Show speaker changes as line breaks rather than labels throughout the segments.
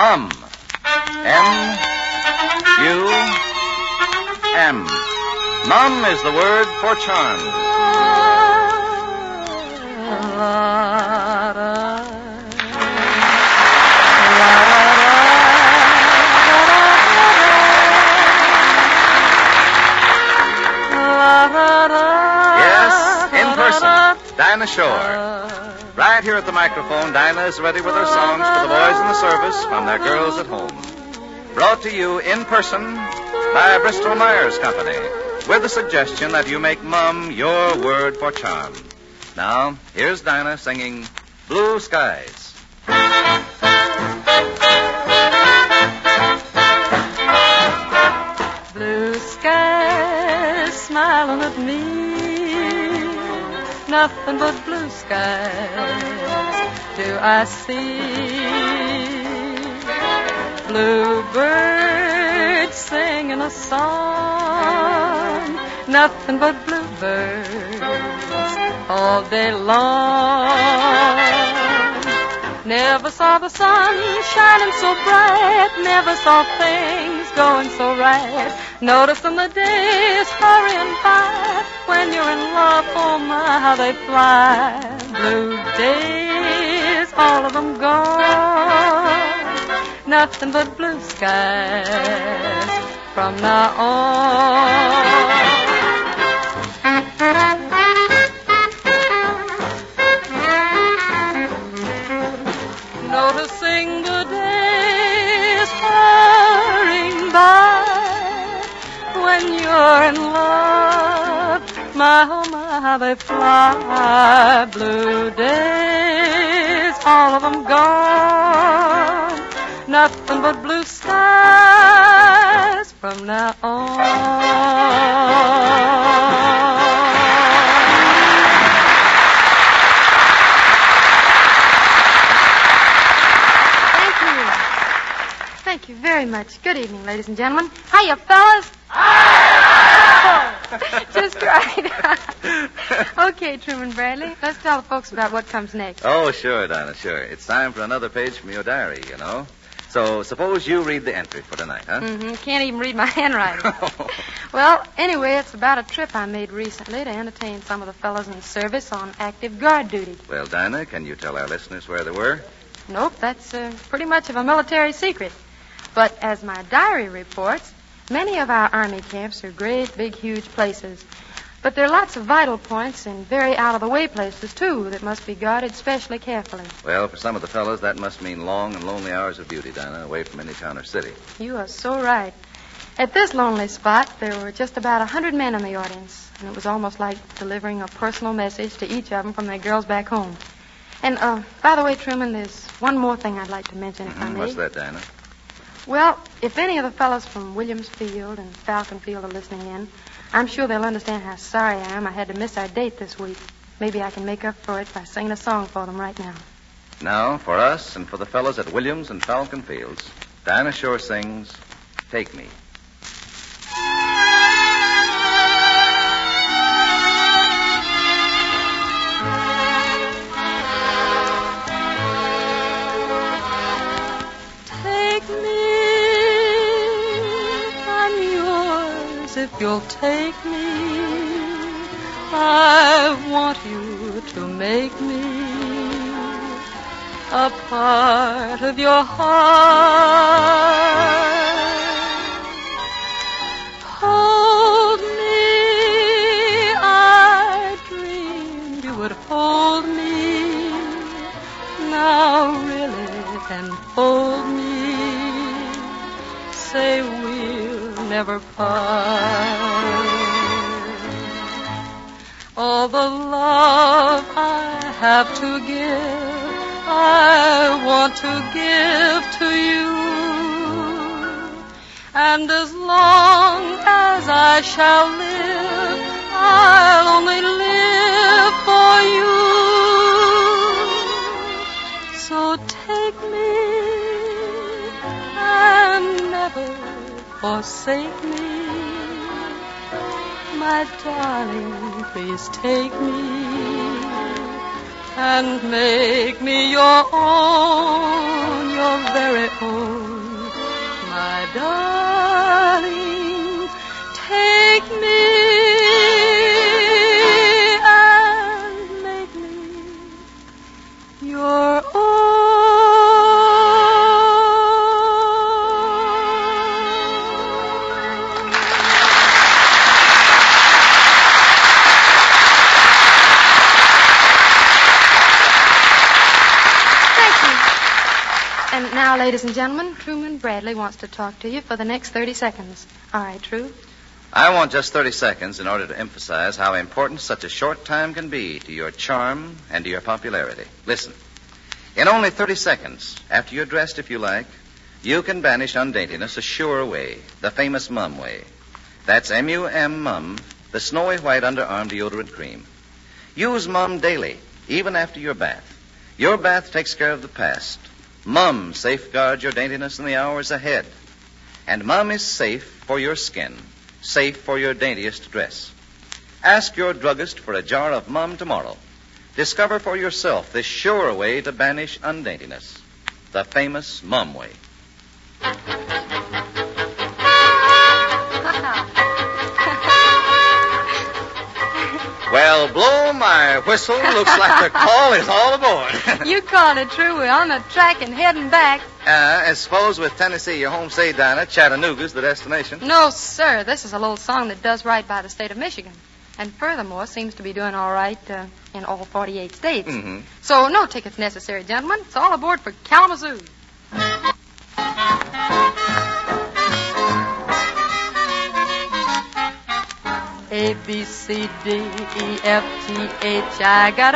Mum. M-U-M. Mum is the word for charm. Yes, in person, Dinah Shore. Right here at the microphone, Dinah is ready with her songs for the boys in the service from their girls at home. Brought to you in person by Bristol Myers Company, with the suggestion that you make Mum your word for charm. Now, here's Dinah singing Blue Skies.
Blue skies smiling at me, nothing but blue skies do I see. Bluebirds singing a song, nothing but bluebirds all day long. Never saw the sun shining so bright, never saw things going so right. Noticing the days hurrying by, when you're in love, oh my, how they fly. Blue days, all of them gone, nothing but blue skies from now on. Noticing the days hurrying by, when you're in love, my, oh my, how they fly. Blue days, all of them gone, nothing but blue skies from now on.
Thank you very much. Good evening, ladies and gentlemen. Hiya, fellas. Just right. Okay, Truman Bradley, let's tell the folks about what comes next.
Oh, sure, Dinah, sure. It's time for another page from your diary, you know. So suppose you read the entry for tonight, huh?
Mm-hmm. Can't even read my handwriting. Well, anyway, it's about a trip I made recently to entertain some of the fellows in the service on active guard duty.
Well, Dinah, can you tell our listeners where they were?
Nope, that's pretty much of a military secret. But as my diary reports, many of our Army camps are great, big, huge places. But there are lots of vital points and very out-of-the-way places, too, that must be guarded specially carefully.
Well, for some of the fellows, that must mean long and lonely hours of duty, Dinah, away from any town or city.
You are so right. At this lonely spot, there were just about 100 men in the audience, and it was almost like delivering a personal message to each of them from their girls back home. And, by the way, Truman, there's one more thing I'd like to mention, if I may.
What's that, Dinah?
Well, if any of the fellows from Williams Field and Falcon Field are listening in, I'm sure they'll understand how sorry I am I had to miss our date this week. Maybe I can make up for it by singing a song for them right now.
Now, for us and for the fellows at Williams and Falcon Fields, Dinah Shore sings Take Me.
If you'll take me, I want you to make me a part of your heart. Hold me, I dreamed you would hold me. Now really, and hold me. Say we'll never part. All the love I have to give, I want to give to you. And as long as I shall live, I'll only live for you. So take me and never forsake me. My darling, please take me. and make me your own, your very own, my darling. Take me and make me your own.
And now, ladies and gentlemen, Truman Bradley wants to talk to you for the next 30 seconds. All right, True?
I want just 30 seconds in order to emphasize how important such a short time can be to your charm and to your popularity. Listen. In only 30 seconds, after you're dressed, if you like, you can banish undaintiness a sure way, the famous Mum way. That's M-U-M, Mum, the snowy white underarm deodorant cream. Use Mum daily, even after your bath. Your bath takes care of the past. Mum safeguards your daintiness in the hours ahead. And Mum is safe for your skin, safe for your daintiest dress. Ask your druggist for a jar of Mum tomorrow. Discover for yourself this sure way to banish undaintiness, the famous Mum way. Well, blow my whistle. Looks like the call is all aboard.
You called it, True. We're on the track and heading back.
I suppose with Tennessee, your home state, Dinah, Chattanooga's the destination.
No, sir. This is a little song that does right by the state of Michigan. And furthermore, seems to be doing all right in all 48 states.
Mm-hmm.
So no tickets necessary, gentlemen. It's all aboard for Kalamazoo. A, B, C, D, E, F, G, H. I got a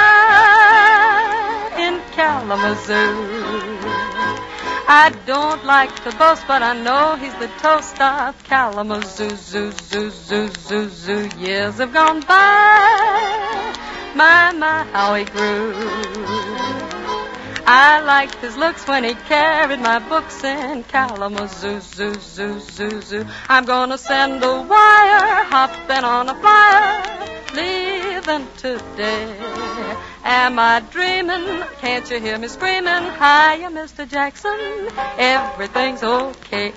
guy in Kalamazoo. I don't like to boast, but I know he's the toast of Kalamazoo. Zoo, zoo, zoo, zoo, zoo. Years have gone by. My, how he grew. I liked his looks when he carried my books in Kalamazoo, zoo, zoo, zoo, zoo. I'm gonna send a wire, hopping on a flyer, leaving today. Am I dreaming? Can't you hear me screaming? Hiya, Mr. Jackson. Everything's okay.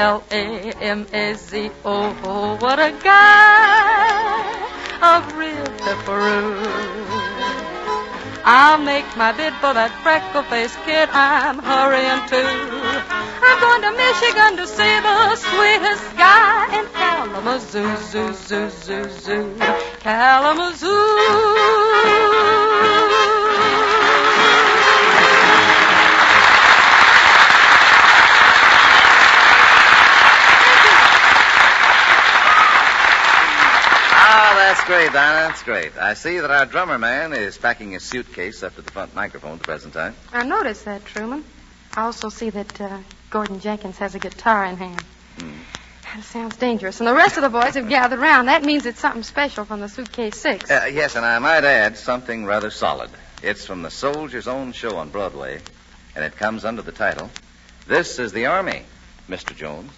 Kalamazo. What a guy, a real pepperoo. I'll make my bid for that freckle-faced kid I'm hurrying to. I'm going to Michigan to see the sweetest guy in Kalamazoo, zoo, zoo, zoo, zoo. Kalamazoo.
That's great, Dinah. That's great. I see that our drummer man is packing his suitcase up to the front microphone at the present time.
I noticed that, Truman. I also see that Gordon Jenkins has a guitar in hand. That sounds dangerous. And the rest of the boys have gathered around. That means it's something special from the Suitcase 6.
Yes, and I might add something rather solid. It's from the Soldier's Own show on Broadway, and it comes under the title, This is the Army, Mr. Jones.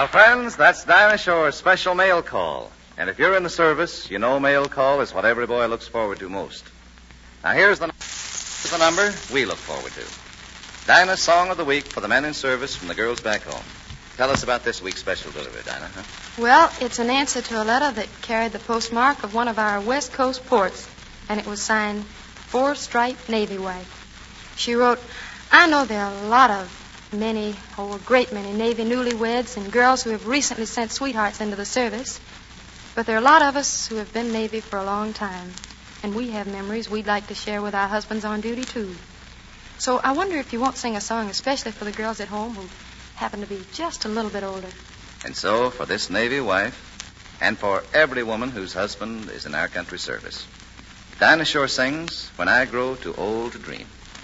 friends, that's Dinah Shore's special mail call. And if you're in the service, you know mail call is what every boy looks forward to most. Now, here's the number we look forward to. Dinah's Song of the Week for the men in service from the girls back home. Tell us about this week's special delivery, Dinah. Huh?
Well, it's an answer to a letter that carried the postmark of one of our West Coast ports, and it was signed Four-Stripe Navy Wife. She wrote, I know there are a great many Navy newlyweds and girls who have recently sent sweethearts into the service, but there are a lot of us who have been Navy for a long time, and we have memories we'd like to share with our husbands on duty, too. So I wonder if you won't sing a song especially for the girls at home who happen to be just a little bit older.
And so, for this Navy wife, and for every woman whose husband is in our country's service, Dinah Shore sings, When I Grow Too Old to Dream.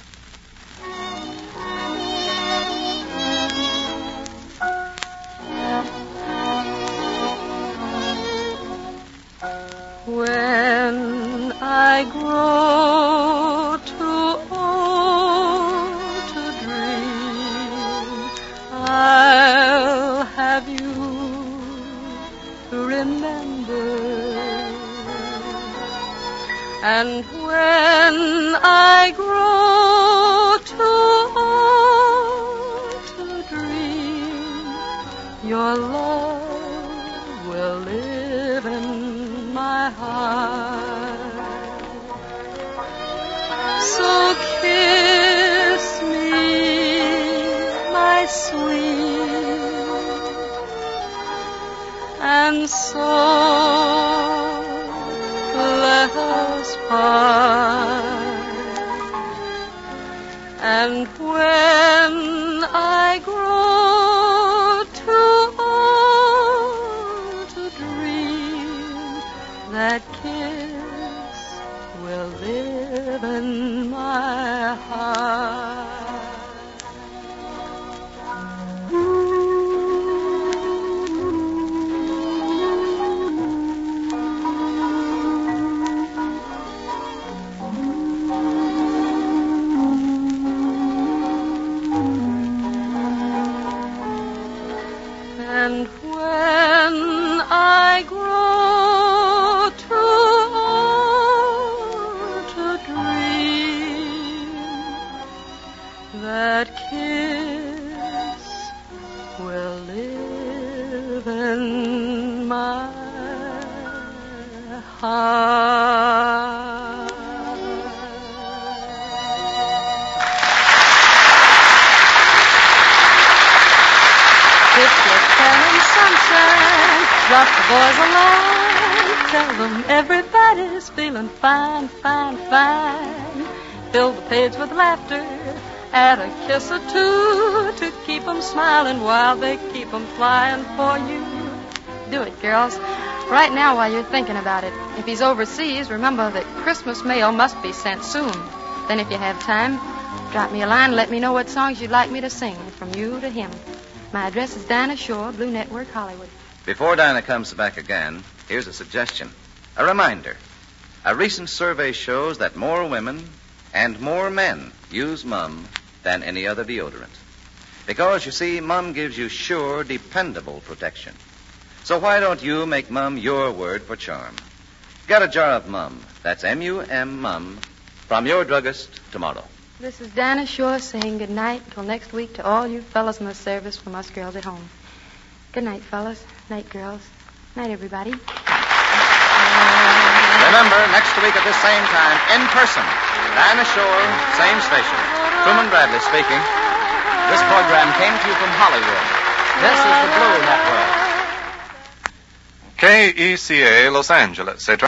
When I grow too old to dream, I'll have you to remember. And when I grow too old to dream, your love will live in my heart. So kiss me, my sweet, and so let us part. And when I grow too old to dream, that kiss will live in my heart. And when I grow too old to dream, that kiss will live in my heart. If you're telling sunshine, drop the boys a line. Tell them everybody's feeling fine, fine, fine. Fill the page with laughter, add a kiss or two to keep them smiling while they keep them flying for you. Do it, girls. Right now while you're thinking about it. If he's overseas, remember that Christmas mail must be sent soon. Then if you have time, drop me a line and let me know what songs you'd like me to sing from you to him. My address is Dinah Shore, Blue Network, Hollywood.
Before Dinah comes back again, here's a suggestion. A reminder. A recent survey shows that more women and more men use Mum than any other deodorant. Because, you see, Mum gives you sure, dependable protection. So why don't you make Mum your word for charm? Get a jar of Mum. That's M-U-M, Mum, from your druggist tomorrow.
This is Dinah Shore saying good night until next week to all you fellas in the service from us girls at home. Good night, fellas. Night, girls. Night, everybody.
Remember, next week at this same time, in person, Dinah Shore, same station. Truman Bradley speaking. This program came to you from Hollywood. This is the Blue Network.
KECA Los Angeles, a